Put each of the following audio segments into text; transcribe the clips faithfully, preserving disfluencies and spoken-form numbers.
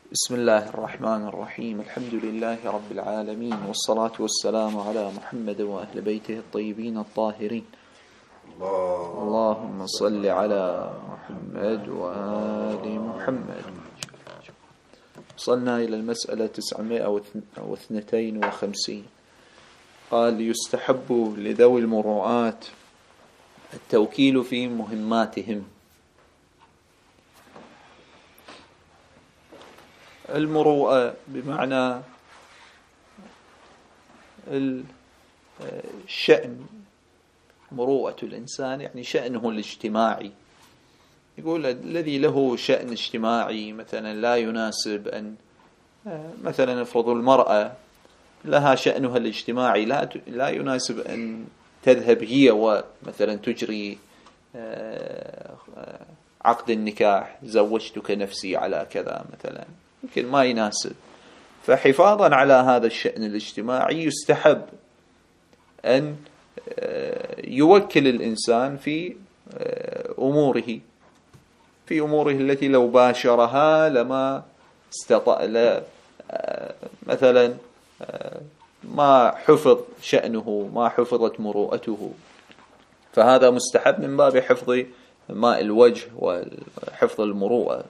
بسم الله الرحمن الرحيم. الحمد لله رب العالمين، والصلاة والسلام على محمد وأهل بيته الطيبين الطاهرين. اللهم صل على محمد وآل محمد. وصلنا إلى المسألة تسعمائة واثنتين وخمسين. قال: يستحب لذوي المروءات التوكيل في مهماتهم. المروءة بمعنى الشأن، مروءة الإنسان يعني شأنه الاجتماعي. يقول الذي له شأن اجتماعي مثلا لا يناسب أن مثلا افرض المرأة لها شأنها الاجتماعي لا لا يناسب أن تذهب هي ومثلا تجري عقد النكاح، زوجتك نفسي على كذا مثلا، يمكن ما يناسب. فحفاظا على هذا الشأن الاجتماعي يستحب أن يوكل الإنسان في أموره في أموره التي لو باشرها لما استطاع، مثلا ما حفظ شأنه، ما حفظت مروءته، فهذا مستحب من باب حفظ ماء الوجه وحفظ المروءة.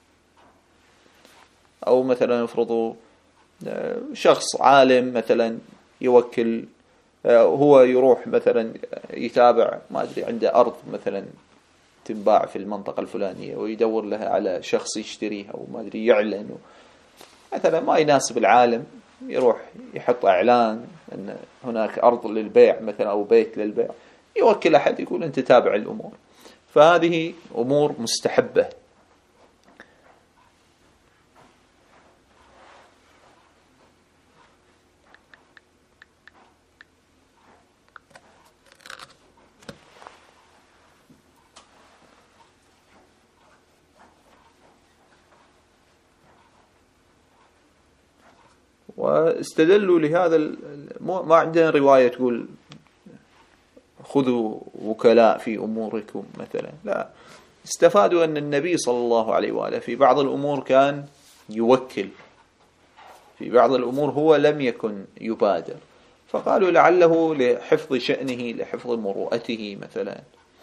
أو مثلا افرضوا شخص عالم مثلا يوكل، هو يروح مثلا يتابع ما أدري عنده أرض مثلا تنباع في المنطقة الفلانية ويدور لها على شخص يشتريها وما أدري يعلن مثلا، ما يناسب العالم يروح يحط إعلان أن هناك أرض للبيع مثلا أو بيت للبيع، يوكل أحد يقول أنت تابع الأمور. فهذه أمور مستحبة. واستدلوا لهذا، ما عندنا رواية تقول خذوا وكلاء في أموركم مثلا، لا، استفادوا أن النبي صلى الله عليه وآله في بعض الأمور كان يوكل، في بعض الأمور هو لم يكن يبادر، فقالوا لعله لحفظ شأنه، لحفظ مروءته مثلا.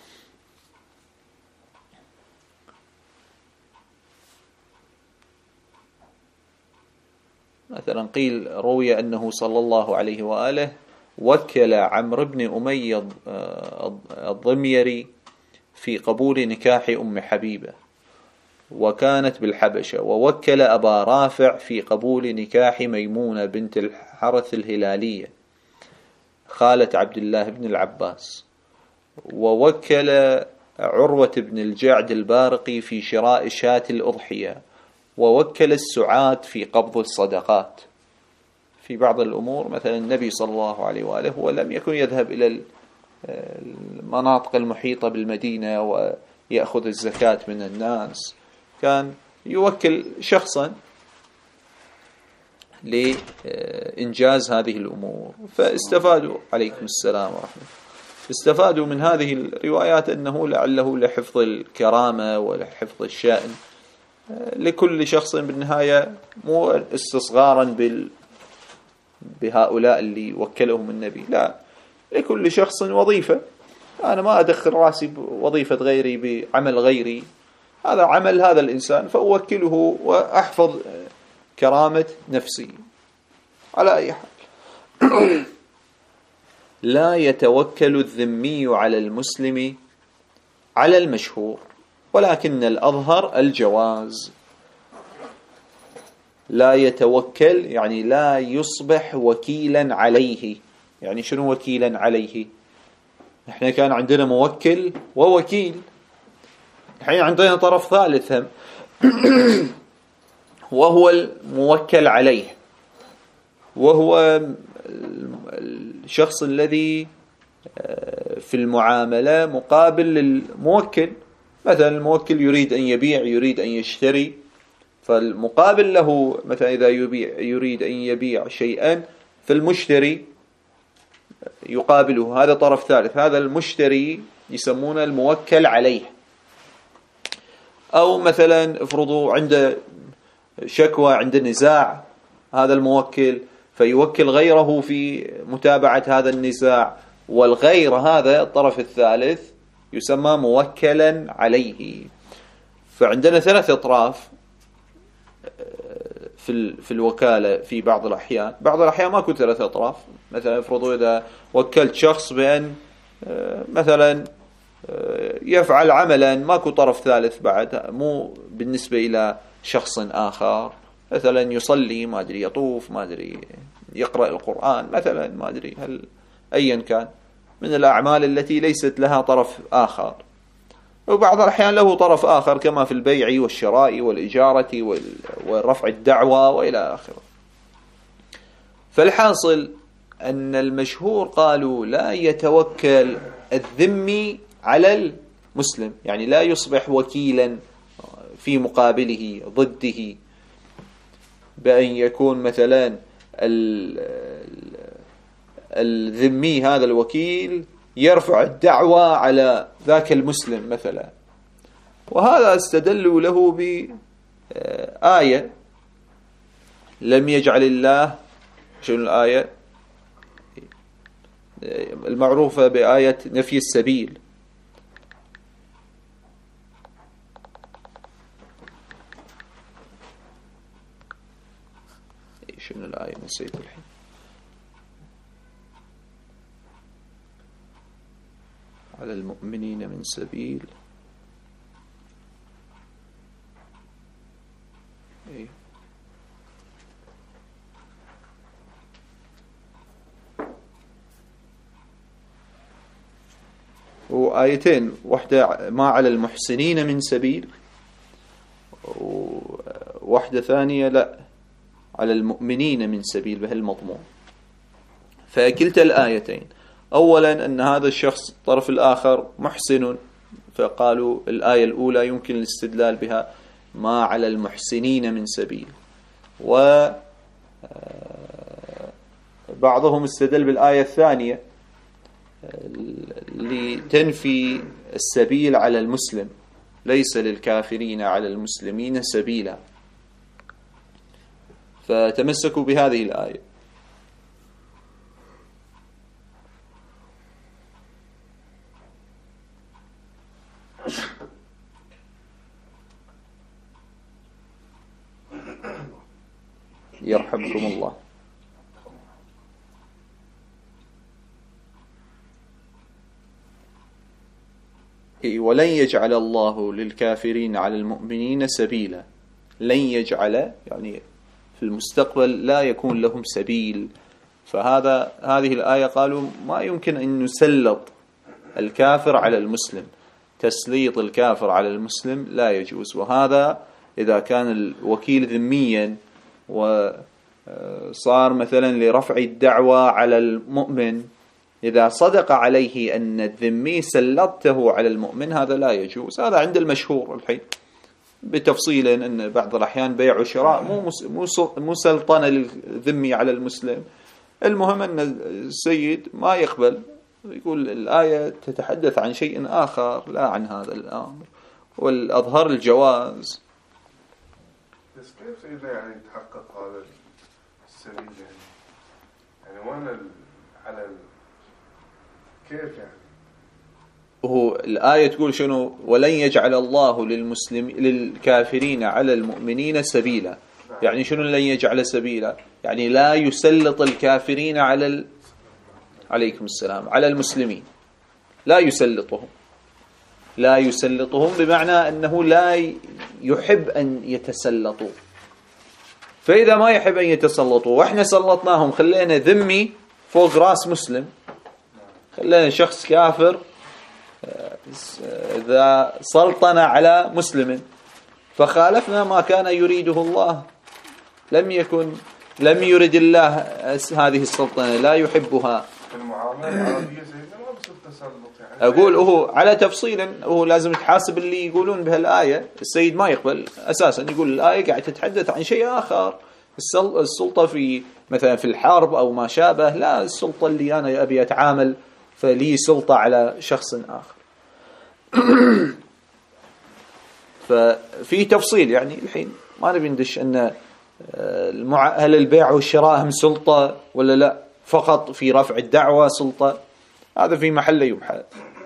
مثلا قيل روي أنه صلى الله عليه وآله وكل عمرو بن أمية الضميري في قبول نكاح أم حبيبة وكانت بالحبشة، ووكل أبا رافع في قبول نكاح ميمونة بنت الحرث الهلالية خالة عبد الله بن العباس، ووكل عروة بن الجعد البارقي في شراء شاة الأضحية، ووكل السعاد في قبض الصدقات. في بعض الأمور مثلا النبي صلى الله عليه وآله هو لم يكن يذهب إلى المناطق المحيطة بالمدينة ويأخذ الزكاة من الناس، كان يوكل شخصا لإنجاز هذه الأمور. فاستفادوا عليكم السلام ورحمة استفادوا من هذه الروايات أنه لعله لحفظ الكرامة ولحفظ الشأن لكل شخص بالنهاية، مو استصغارا بال بهؤلاء اللي وكلهم النبي، لا، لكل شخص وظيفة. أنا ما أدخل رأسي بوظيفة غيري بعمل غيري، هذا عمل هذا الإنسان فأوكله وأحفظ كرامة نفسي. على أي حال لا يتوكل الذمي على المسلم على المشهور، ولكن الأظهر الجواز. لا يتوكل يعني لا يصبح وكيلا عليه. يعني شنو وكيلا عليه؟ احنا كان عندنا موكل ووكيل، الحين عندنا طرف ثالث هم وهو الموكل عليه، وهو الشخص الذي في المعاملة مقابل للموكل. مثلا الموكل يريد أن يبيع، يريد أن يشتري، فالمقابل له مثلا إذا يبيع يريد أن يبيع شيئا فالمشتري يقابله، هذا طرف ثالث، هذا المشتري يسمونه الموكل عليه. أو مثلا افرضوا عنده شكوى، عند نزاع هذا الموكل فيوكل غيره في متابعة هذا النزاع، والغير هذا الطرف الثالث يسمى موكلا عليه. فعندنا ثلاث أطراف في في الوكالة في بعض الأحيان. بعض الأحيان ما يكون ثلاث أطراف. مثلا افرضوا إذا وكلت شخص بأن مثلا يفعل عملا ماكو طرف ثالث بعد، مو بالنسبة إلى شخص آخر، مثلا يصلي، ما أدري يطوف، ما أدري يقرأ القرآن مثلا، ما أدري هل أيا كان من الأعمال التي ليست لها طرف آخر. وبعض الأحيان له طرف آخر كما في البيع والشراء والإجارة ورفع الدعوة وإلى آخره. فالحاصل أن المشهور قالوا لا يتوكل الذمي على المسلم، يعني لا يصبح وكيلا في مقابله ضده، بأن يكون مثلا الذمي هذا الوكيل يرفع الدعوة على ذاك المسلم مثلا. وهذا استدلوا له بآية لم يجعل الله، شنو الآية المعروفة بآية نفي السبيل، شنو الآية نسيت الحين. على المؤمنين من سبيل، إيه. وآيتين، واحدة ما على المحسنين من سبيل، وواحدة ثانية لا على المؤمنين من سبيل بهالمضمون. فكلتا الآيتين أولا أن هذا الشخص الطرف الآخر محسن، فقالوا الآية الأولى يمكن الاستدلال بها ما على المحسنين من سبيل، وبعضهم استدل بالآية الثانية لتنفي السبيل على المسلم، ليس للكافرين على المسلمين سبيلا، فتمسكوا بهذه الآية. يرحمكم الله. ولن يجعل الله للكافرين على المؤمنين سبيلا، لن يجعل يعني في المستقبل لا يكون لهم سبيل. فهذا هذه الآية قالوا ما يمكن أن نسلط الكافر على المسلم، تسليط الكافر على المسلم لا يجوز. وهذا إذا كان الوكيل ذميا وصار مثلا لرفع الدعوة على المؤمن، إذا صدق عليه أن الذمي سلطته على المؤمن هذا لا يجوز. هذا عند المشهور الحين بتفصيل أن بعض الأحيان بيع وشراء مو مو سلطنة للذمي على المسلم. المهم أن السيد ما يقبل، يقول الآية تتحدث عن شيء آخر لا عن هذا الأمر، والأظهر الجواز. بس كيف سيدنا يعني يتحقق هذا السبيل يعني؟ يعني وين على ال... كيف يعني؟ هو الآية تقول شنو؟ ولن يجعل الله للمسلم للكافرين على المؤمنين سبيلا. يعني شنو لن يجعل سبيلا؟ يعني لا يسلط الكافرين على ال... عليكم السلام على المسلمين، لا يسلطهم، لا يسلطهم بمعنى أنه لا يحب أن يتسلطوا. فإذا ما يحب أن يتسلطوا وإحنا سلطناهم، خلينا ذمي فوق رأس مسلم، خلينا شخص كافر إذا سلطنا على مسلم فخالفنا ما كان يريده الله، لم يكن لم يرد الله هذه السلطنة، لا يحبها. المعاملة العربية سيدنا ما بس التسلط يعني. أقول هو على تفصيل، هو لازم تحاسب اللي يقولون بهالآية. السيد ما يقبل أساسا، يقول الآية قاعد تتحدث عن شيء آخر، السلطة في مثلا في الحرب أو ما شابه، لا السلطة اللي أنا أبي أتعامل فلي سلطة على شخص آخر. ففي تفصيل يعني الحين ما نبي ندش أن المع... هل البيع والشراء هم سلطة ولا لا، فقط في رفع الدعوة سلطة، هذا في محل يبحث.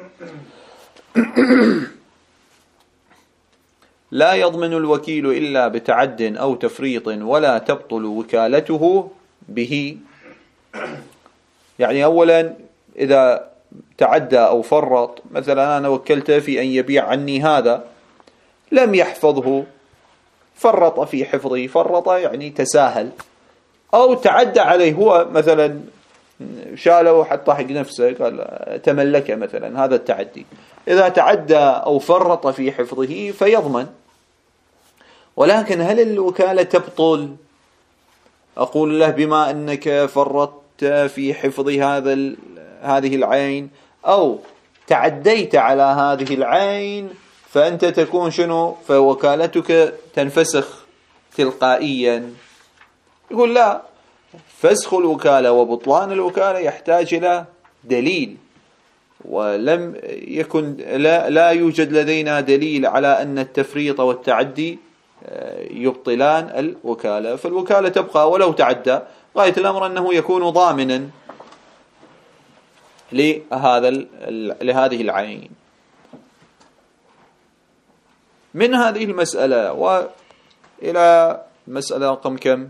لا يضمن الوكيل إلا بتعد أو تفريط ولا تبطل وكالته به. يعني أولا إذا تعدى أو فرط، مثلا أنا وكلته في أن يبيع عني هذا، لم يحفظه، فرط في حفظه، فرط يعني تساهل، أو تعدى عليه، هو مثلا شاله وحطه حق نفسه، قال تملكه مثلا، هذا التعدي. إذا تعدى أو فرط في حفظه فيضمن. ولكن هل الوكالة تبطل؟ أقول له بما أنك فرطت في حفظ هذا هذه العين أو تعديت على هذه العين فأنت تكون شنو؟ فوكالتك تنفسخ تلقائيا. يقول لا، فسخ الوكالة وبطلان الوكالة يحتاج إلى دليل، ولم يكن لا, لا يوجد لدينا دليل على أن التفريط والتعدي يبطلان الوكالة، فالوكالة تبقى ولو تعدى. غاية الأمر أنه يكون ضامنا لهذا لهذه العين. من هذه المسألة وإلى مسألة رقم كم؟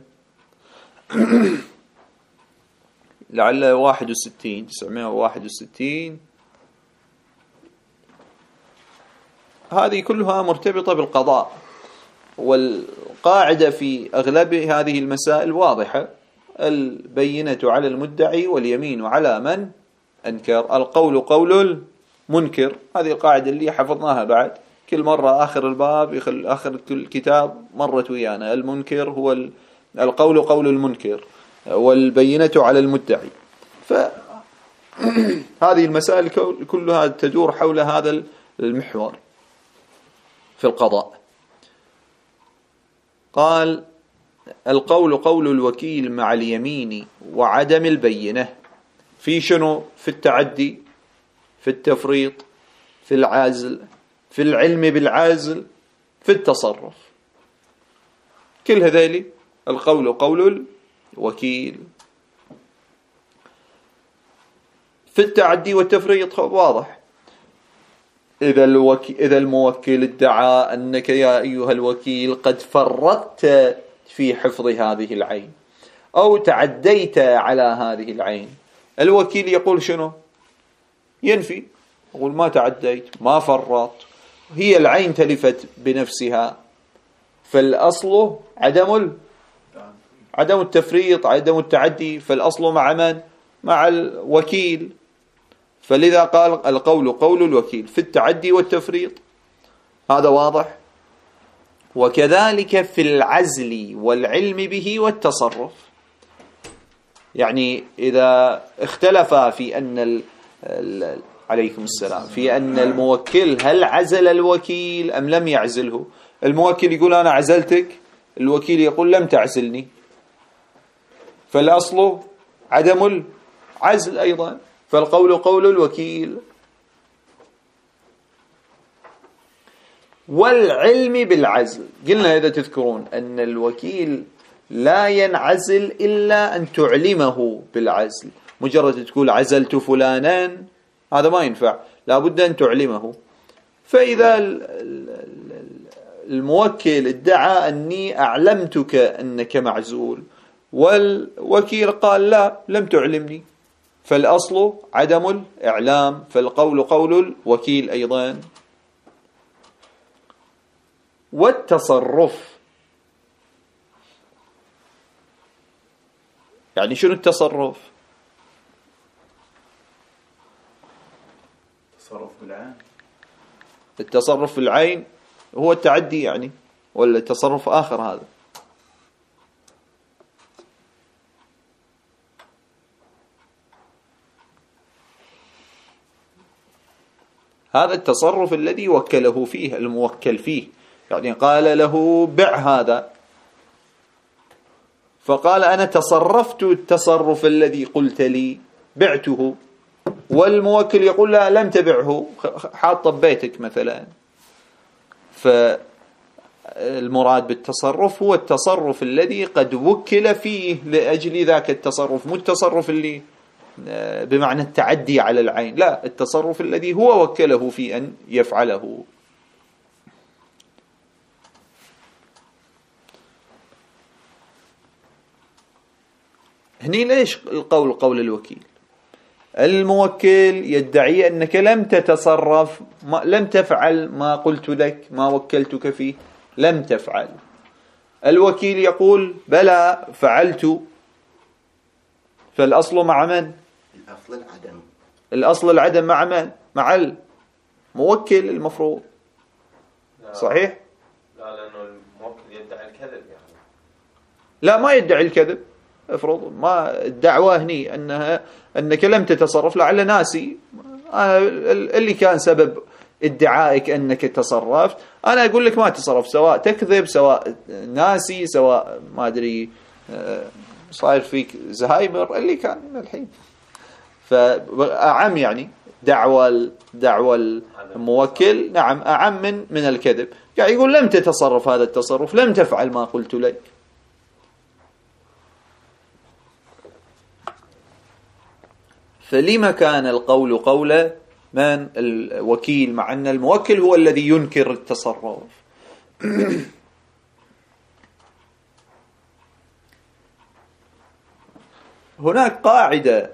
لعل واحد وستين تسعمائة وواحد وستين. هذه كلها مرتبطة بالقضاء، والقاعدة في أغلب هذه المسائل واضحة: البينة على المدعي واليمين على من أنكر، القول قول المنكر. هذه القاعدة اللي حفظناها بعد كل مرة آخر الباب، يخل آخر كل كتاب مرت ويانا: المنكر هو القول قول المنكر والبينة على المدعي. فهذه المسائل كلها تدور حول هذا المحور في القضاء. قال: القول قول الوكيل مع اليمين وعدم البينة في شنو؟ في التعدي، في التفريط، في العزل، في العلم بالعزل، في التصرف. كل هذيل القول قول الوكيل. في التعدي والتفريط واضح: إذا, الوكي... إذا الموكل ادعى أنك يا أيها الوكيل قد فرطت في حفظ هذه العين أو تعديت على هذه العين، الوكيل يقول شنو؟ ينفي، يقول ما تعديت، ما فرط، هي العين تلفت بنفسها. فالأصل عدم ال... عدم التفريط، عدم التعدي، فالأصل مع من؟ مع الوكيل. فلذا قال القول قول الوكيل في التعدي والتفريط، هذا واضح. وكذلك في العزل والعلم به والتصرف. يعني إذا اختلفا في أن ال... ال... عليكم السلام في أن الموكل هل عزل الوكيل أم لم يعزله، الموكل يقول أنا عزلتك، الوكيل يقول لم تعزلني، فالأصل عدم العزل أيضا، فالقول قول الوكيل. والعلم بالعزل، قلنا إذا تذكرون أن الوكيل لا ينعزل إلا أن تعلمه بالعزل. مجرد تقول عزلت فلانا هذا ما ينفع، لابد أن تعلمه. فإذا الموكل ادعى أني أعلمتك أنك معزول، والوكيل قال لا لم تعلمني، فالأصل عدم الإعلام، فالقول قول الوكيل أيضا. والتصرف، يعني شنو التصرف؟ التصرف بالعين. التصرف بالعين هو التعدي يعني، ولا التصرف آخر؟ هذا هذا التصرف الذي وكله فيه الموكل فيه، يعني قال له بع هذا، فقال أنا تصرفت التصرف الذي قلت لي بعته، والموكل يقول لا لم تبعه، حاط بيتك مثلا. المراد بالتصرف هو التصرف الذي قد وكل فيه لأجل ذاك التصرف، مو التصرف اللي بمعنى التعدي على العين، لا، التصرف الذي هو وكله في أن يفعله. هني ليش القول قول الوكيل؟ الموكل يدعي أنك لم تتصرف، ما لم تفعل ما قلت لك، ما وكلتك فيه لم تفعل. الوكيل يقول بلى فعلت. فالأصل مع من؟ الأصل العدم. الأصل العدم مع من؟ مع الموكل المفروض. لا صحيح؟ لا، لأنه الموكل يدعي الكذب يعني. لا، ما يدعي الكذب. افرض ما الدعوة هني أنها أنك لم تتصرف، لعل ناسي. أنا اللي كان سبب ادعائك أنك تصرفت، أنا أقول لك ما تصرف، سواء تكذب سواء ناسي سواء ما أدري صاير فيك زهايمر اللي كان الحين. فأعم يعني دعوة دعوة الموكل نعم أعم من من الكذب. يعني يقول لم تتصرف هذا التصرف، لم تفعل ما قلت لك. فلما كان القول قول من الوكيل مع أن الموكل هو الذي ينكر التصرف؟ هناك قاعدة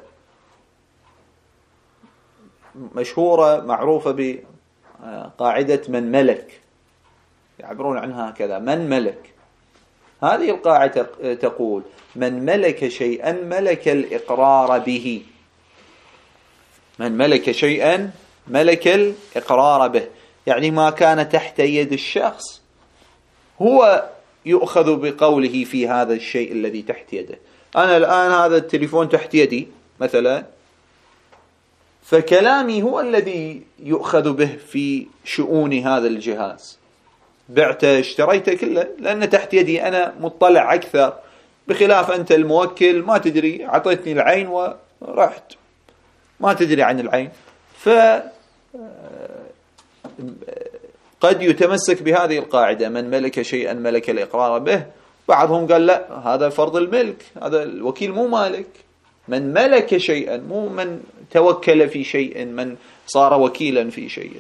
مشهورة معروفة بقاعدة من ملك، يعبرون عنها هكذا: من ملك. هذه القاعدة تقول من ملك شيئا ملك الإقرار به. من ملك شيئا ملك الإقرار به، يعني ما كان تحت يد الشخص هو يؤخذ بقوله في هذا الشيء الذي تحت يده. أنا الآن هذا التليفون تحت يدي مثلا، فكلامي هو الذي يؤخذ به في شؤون هذا الجهاز. بعته اشتريته كله لأن تحت يدي، أنا مطلع أكثر، بخلاف أنت الموكل ما تدري، عطيتني العين ورحت ما تدري عن العين. ف قد يتمسك بهذه القاعدة من ملك شيئا ملك الإقرار به. بعضهم قال لا، هذا فرض الملك، هذا الوكيل مو مالك. من ملك شيئا، مو من توكل في شيء، من صار وكيلا في شيء.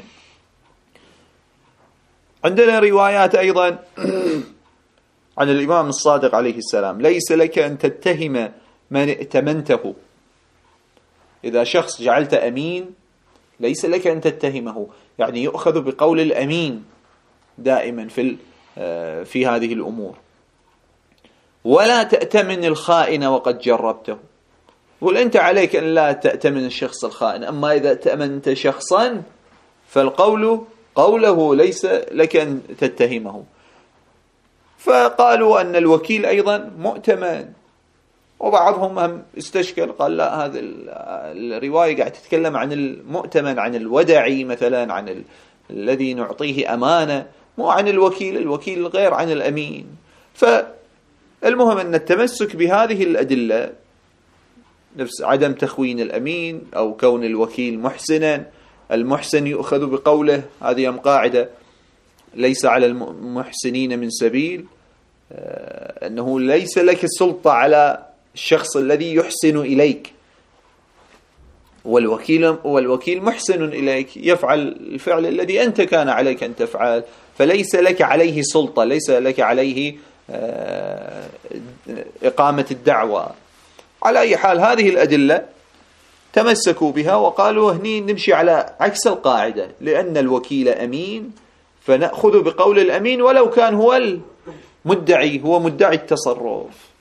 عندنا روايات أيضا عن الإمام الصادق عليه السلام: ليس لك أن تتهم من ائتمنته. إذا شخص جعلت أمين ليس لك أن تتهمه، يعني يؤخذ بقول الأمين دائما في في هذه الأمور. ولا تأتمن الخائن وقد جربته. قل أنت عليك أن لا تأتمن الشخص الخائن، أما إذا تأمنت شخصا فالقول قوله ليس لك أن تتهمه. فقالوا أن الوكيل أيضا مؤتمن. وبعضهم هم استشكل قال لا، هذه الرواية قاعد تتكلم عن المؤتمن، عن الودعي مثلا، عن ال... الذي نعطيه أمانة، مو عن الوكيل. الوكيل غير عن الأمين. فالمهم أن التمسك بهذه الأدلة، نفس عدم تخوين الأمين أو كون الوكيل محسنا، المحسن يؤخذ بقوله، هذه هم قاعدة ليس على المحسنين من سبيل، أنه ليس لك السلطة على الشخص الذي يحسن إليك، والوكيل والوكيل محسن إليك، يفعل الفعل الذي أنت كان عليك أن تفعل، فليس لك عليه سلطة، ليس لك عليه إقامة الدعوة. على أي حال هذه الأدلة تمسكوا بها وقالوا هني نمشي على عكس القاعدة، لأن الوكيل أمين فنأخذ بقول الأمين ولو كان هو المدعي، هو مدعي التصرف.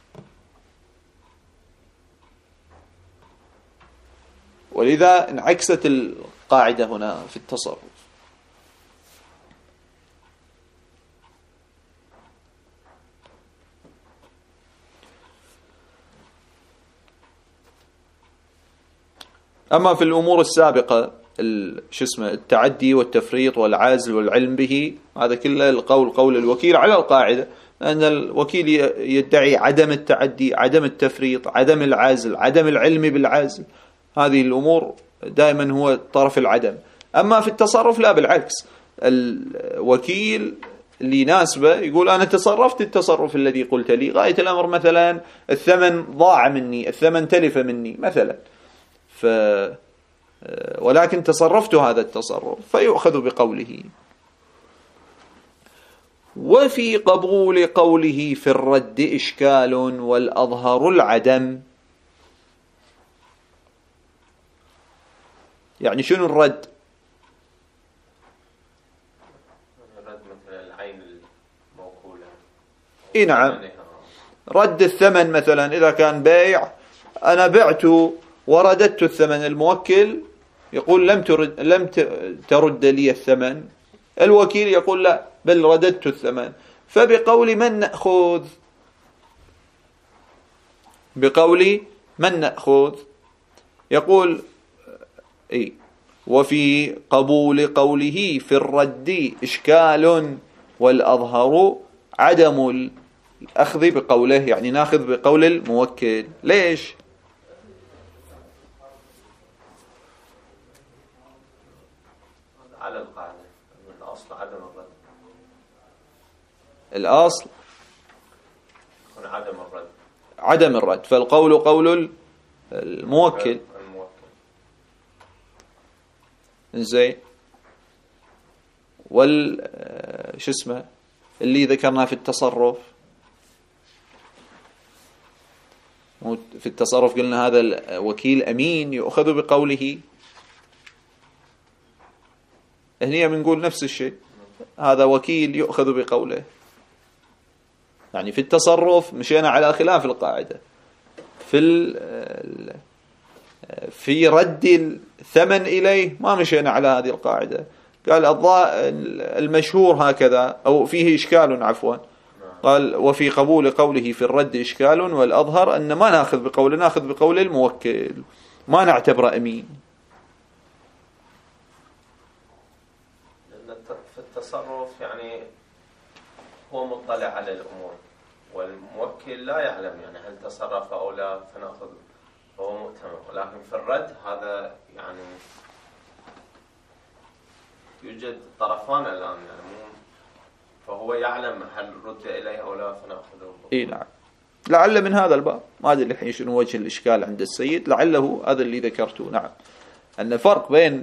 ولذا انعكست القاعدة هنا في التصرف. أما في الأمور السابقة شو اسمه التعدي والتفريط والعزل والعلم به، هذا كله القول قول الوكيل على القاعدة، أن الوكيل يدعي عدم التعدي، عدم التفريط، عدم العزل، عدم العلم بالعزل. هذه الأمور دائما هو طرف العدم. أما في التصرف لا، بالعكس، الوكيل اللي يناسبه يقول أنا تصرفت التصرف الذي قلت لي، غاية الأمر مثلا الثمن ضاع مني، الثمن تلف مني مثلا، ف ولكن تصرفت هذا التصرف فيؤخذ بقوله. وفي قبول قوله في الرد إشكال والأظهر العدم. يعني شنو الرد؟ الرد مثلا العين الموكولة. إيه نعم، رد الثمن مثلا إذا كان بيع، أنا بعت ورددت الثمن، الموكل يقول لم ترد لم ترد لي الثمن، الوكيل يقول لا بل رددت الثمن، فبقول من نأخذ؟ بقول من نأخذ؟ يقول إيه وفي قبول قوله في الرد إشكال والأظهر عدم الأخذ بقوله، يعني ناخذ بقول الموكل. ليش؟ على القاعدة الأصل عدم الرد، الأصل يكون عدم الرد، عدم الرد، فالقول قول الموكل. الموكل. زين. وال شو اسمه اللي ذكرناه في التصرف، في التصرف قلنا هذا الوكيل أمين يؤخذ بقوله، هنا بنقول نفس الشيء، هذا وكيل يؤخذ بقوله. يعني في التصرف مشينا على خلاف القاعدة، في في رد الثمن إليه ما مشينا على هذه القاعدة، قال المشهور هكذا، أو فيه إشكال عفوا، قال وفي قبول قوله في الرد إشكال والأظهر أن ما نأخذ بقول، نأخذ بقول الموكل، ما نعتبر أمين. لأن في التصرف يعني هو مطلع على الأمور، والموكل لا يعلم يعني هل تصرف أو لا، فنأخذ هو مؤتمن. ولكن في الرد هذا يعني يوجد طرفان الآن، يعني مو فهو يعلم هل رد إليه أو لا، فنأخذه. إيه نعم، لعل من هذا الباب، ما أدري الحين شنو وجه الإشكال عند السيد، لعله هذا اللي ذكرته. نعم، أن فرق بين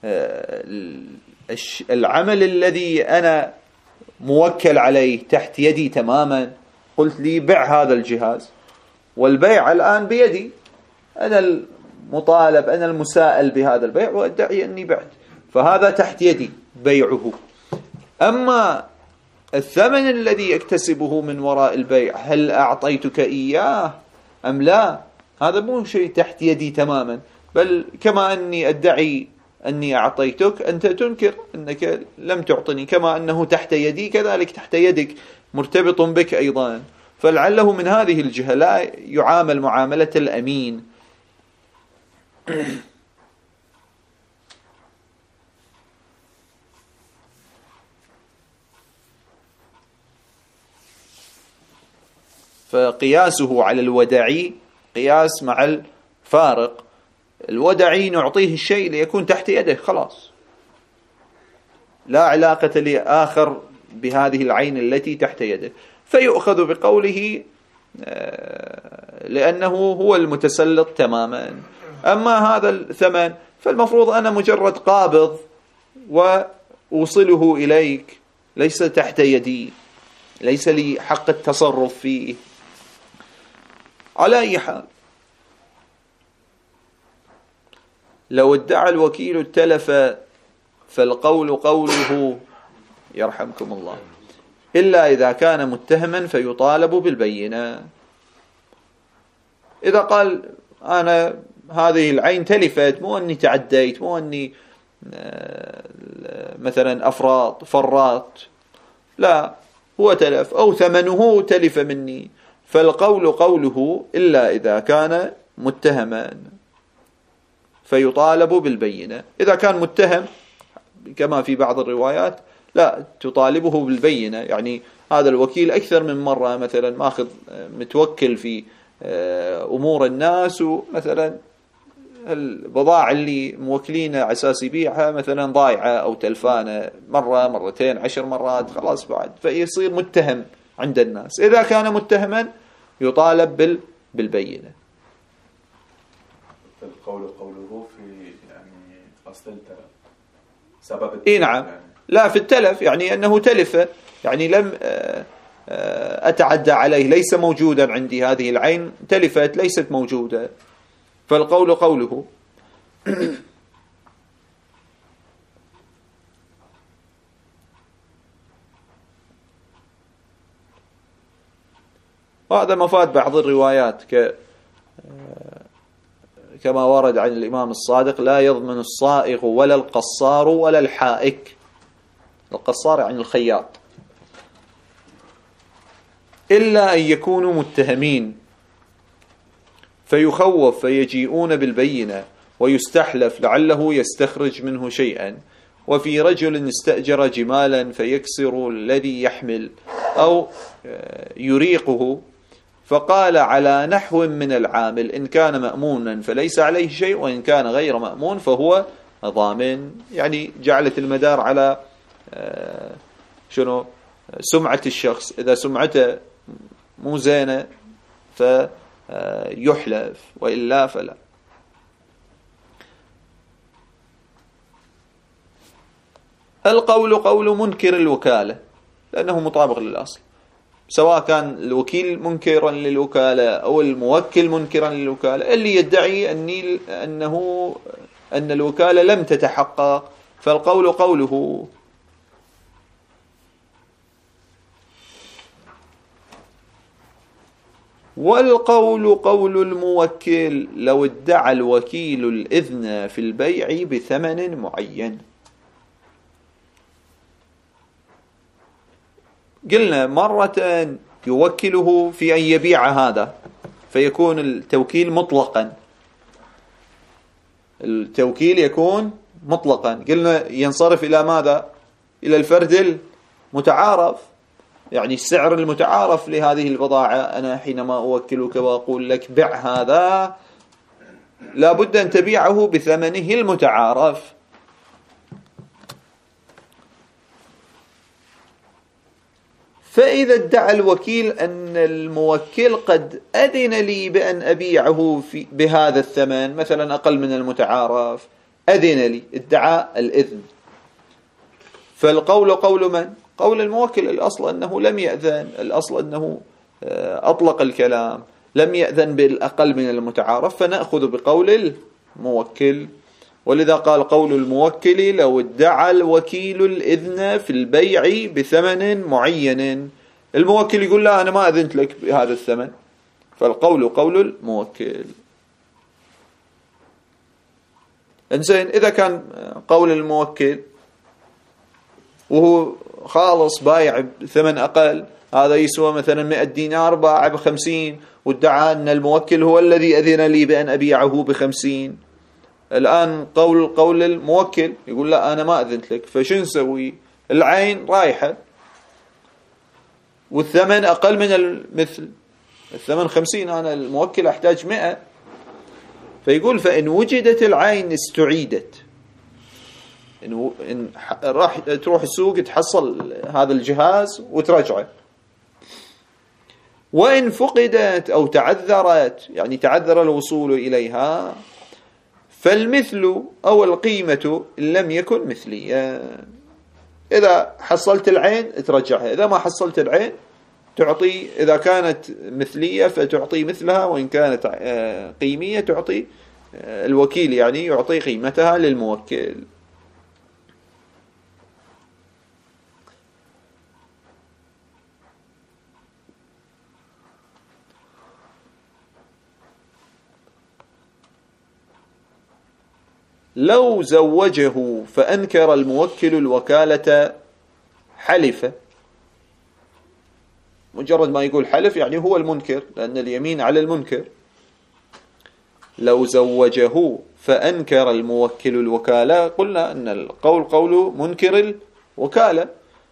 العمل الذي أنا موكل عليه تحت يدي تماما، قلت لي بع هذا الجهاز، والبيع الآن بيدي، أنا المطالب، أنا المسائل بهذا البيع وأدعي أني بعت، فهذا تحت يدي بيعه. أما الثمن الذي يكتسبه من وراء البيع، هل أعطيتك إياه أم لا، هذا مو شيء تحت يدي تماما، بل كما أني أدعي أني أعطيتك أنت تنكر أنك لم تعطني، كما أنه تحت يدي كذلك تحت يدك، مرتبط بك أيضا. فلعله من هذه الجهة لا يعامل معاملة الأمين. فقياسه على الودعي قياس مع الفارق. الودعي نعطيه الشيء ليكون تحت يده خلاص، لا علاقة لآخر بهذه العين التي تحت يده، فيؤخذ بقوله لأنه هو المتسلط تماما. أما هذا الثمن فالمفروض أنا مجرد قابض وأوصله إليك، ليس تحت يدي، ليس لي حق التصرف فيه. على أي حال، لو ادعى الوكيل التلف فالقول قوله يرحمكم الله، إلا إذا كان متهما فيطالب بالبينة. إذا قال أنا هذه العين تلفت، مو أني تعديت، مو أني مثلا أفراط فرات، لا، هو تلف أو ثمنه تلف مني، فالقول قوله إلا إذا كان متهما فيطالب بالبينة. إذا كان متهم كما في بعض الروايات لا تطالبه بالبينة، يعني هذا الوكيل أكثر من مرة مثلا ماخذ متوكل في أمور الناس، ومثلا البضاعة اللي موكلينه على أساس يبيعها مثلا ضايعة أو تلفانة مرة مرتين عشر مرات، خلاص بعد فيصير متهم عند الناس. إذا كان متهما يطالب بال بالبينة. القول قوله في يعني أصل التلف سبب إيه نعم يعني. لا في التلف يعني أنه تلف، يعني لم أتعدى عليه، ليس موجودا عندي، هذه العين تلفت ليست موجودة، فالقول قوله. وهذا مفاد بعض الروايات ك كما ورد عن الإمام الصادق: لا يضمن الصائغ ولا القصار ولا الحائك. القصار يعني الخياط، إلا أن يكونوا متهمين فيخوف فيجيئون بالبينة ويستحلف لعله يستخرج منه شيئا. وفي رجل استأجر جمالا فيكسر الذي يحمل أو يريقه، فقال على نحو من العامل: إن كان مأمونا فليس عليه شيء، وإن كان غير مأمون فهو ضامن. يعني جعلت المدار على شنو؟ سمعة الشخص، إذا سمعته مو زينة فيحلف، وإلا فلا. القول قول منكر الوكالة لأنه مطابق للأصل، سواء كان الوكيل منكرا للوكالة أو الموكل منكرا للوكالة. اللي يدعي أني أنه أن الوكالة لم تتحقق فالقول قوله. والقول قول الموكل لو ادعى الوكيل الإذن في البيع بثمن معين. قلنا مرة يوكله في أن يبيع هذا فيكون التوكيل مطلقا، التوكيل يكون مطلقا. قلنا ينصرف إلى ماذا؟ إلى الفرد المتعارف، يعني السعر المتعارف لهذه البضاعة. أنا حينما أوكلك وأقول لك بع هذا لا بد أن تبيعه بثمنه المتعارف. فإذا ادعى الوكيل أن الموكل قد أذن لي بأن أبيعه في بهذا الثمن مثلا أقل من المتعارف، أذن لي، ادعى الإذن، فالقول قول من؟ قول الموكل. الأصل أنه لم يأذن، الأصل أنه أطلق الكلام، لم يأذن بالأقل من المتعارف، فنأخذ بقول الموكل. ولذا قال قول الموكل لو ادعى الوكيل الإذن في البيع بثمن معين. الموكل يقول لا أنا ما أذنت لك بهذا الثمن، فالقول قول الموكل. إنزين إذا كان قول الموكل وهو خالص بايع بثمن أقل، هذا يسوى مثلا مئة دينار باع بخمسين، وادعى أن الموكل هو الذي أذن لي بأن أبيعه بخمسين. الآن قول قول الموكل يقول لا أنا ما أذنت لك، فشو نسوي؟ العين رايحة والثمن أقل من المثل، الثمن خمسين، أنا الموكل أحتاج مئة، فيقول فإن وجدت العين استعيدت. إن إن راح تروح السوق تحصل هذا الجهاز وترجعه. وإن فقدت أو تعذرت، يعني تعذر الوصول إليها، فالمثل أو القيمة لم يكن مثليا. إذا حصلت العين ترجعها، إذا ما حصلت العين تعطي، إذا كانت مثلية فتعطي مثلها، وإن كانت قيمية تعطي الوكيل، يعني يعطي قيمتها للموكل. لو زوجه فأنكر الموكل الوكالة حلف. مجرد ما يقول حلف يعني هو المنكر، لأن اليمين على المنكر. لو زوجه فأنكر الموكل الوكالة، قلنا أن القول قول منكر الوكالة.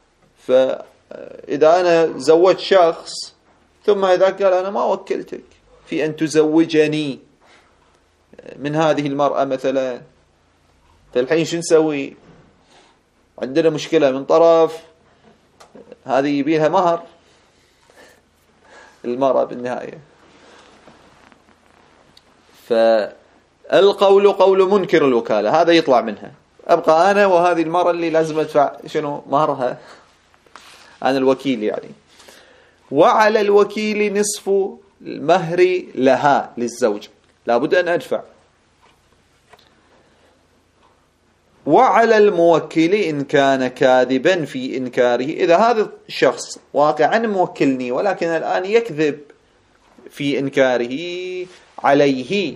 فإذا أنا زوجت شخص ثم إذا قال أنا ما وكلتك في أن تزوجني، من هذه المرأة مثلا، فالحين شو نسوي؟ عندنا مشكلة من طرف، هذه يبيها مهر المرأة بالنهاية. فالقول قول منكر الوكالة، هذا يطلع منها. أبقى أنا وهذه المرأة اللي لازم أدفع شنو مهرها، أنا الوكيل يعني. وعلى الوكيل نصف المهر لها للزوج، لابد أن أدفع. وعلى الموكل إن كان كاذبا في إنكاره، إذا هذا الشخص واقعا موكلني ولكن الآن يكذب في إنكاره عليه،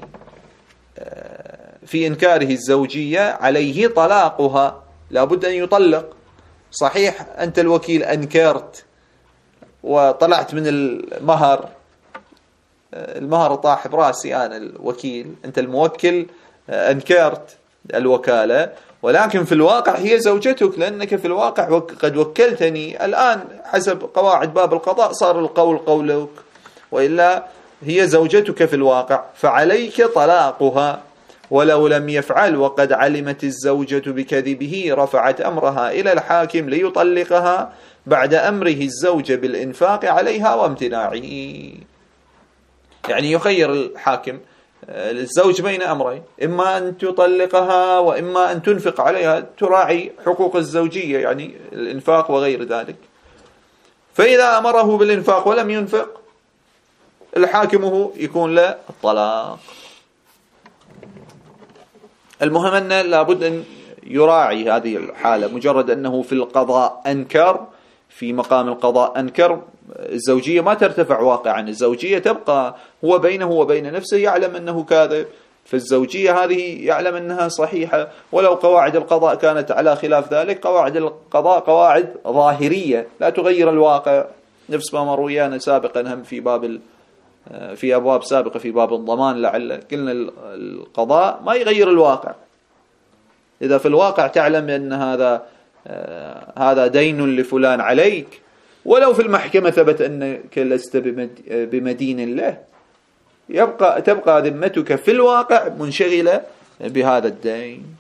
في إنكاره الزوجية، عليه طلاقها، لابد أن يطلق. صحيح أنت الوكيل أنكرت وطلعت من المهر، المهر طاح براسي أنا الوكيل، أنت الموكل أنكرت الوكالة، ولكن في الواقع هي زوجتك، لأنك في الواقع قد وكلتني. الآن حسب قواعد باب القضاء صار القول قولك، وإلا هي زوجتك في الواقع، فعليك طلاقها. ولو لم يفعل وقد علمت الزوجة بكذبه رفعت أمرها إلى الحاكم ليطلقها بعد أمره الزوج بالإنفاق عليها وامتناعه. يعني يخير الحاكم الزوج بين أمرين، إما أن تطلقها وإما أن تنفق عليها، تراعي حقوق الزوجية يعني الإنفاق وغير ذلك. فإذا أمره بالإنفاق ولم ينفق، الحاكمه يكون له الطلاق. المهم أنه لابد أن يراعي هذه الحالة. مجرد أنه في القضاء أنكر، في مقام القضاء أنكر، الزوجية ما ترتفع واقعا، الزوجية تبقى، هو بينه وبين نفسه يعلم أنه كاذب، فالزوجية هذه يعلم أنها صحيحة. ولو قواعد القضاء كانت على خلاف ذلك، قواعد القضاء قواعد ظاهرية لا تغير الواقع، نفس ما مرويانا سابقا هم في باب في أبواب سابقة في باب الضمان لعل قلنا القضاء ما يغير الواقع. إذا في الواقع تعلم أن هذا هذا دين لفلان عليك، ولو في المحكمة ثبت أنك لست بمدين له، يبقى تبقى ذمتك في الواقع منشغلة بهذا الدين.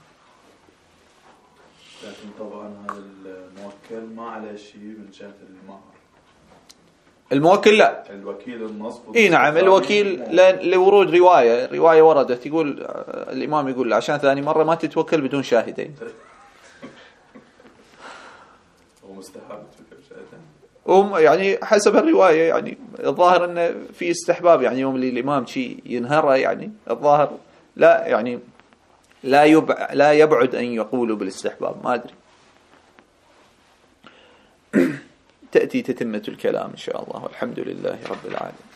لكن طبعا هذا الموكل ما عليه شيء من جهة المهر. الموكل لا، الوكيل النصب. اي نعم، الوكيل لورود رواية رواية وردت يقول الإمام يقول عشان ثاني مرة ما تتوكل بدون شاهدين. ومستحب هم يعني حسب الرواية، يعني الظاهر أنه في استحباب، يعني يوم اللي الإمام شيء ينهره، يعني الظاهر لا يعني لا يبع لا يبعد أن يقولوا بالاستحباب، ما أدري. تأتي تتمة الكلام إن شاء الله، والحمد لله رب العالمين.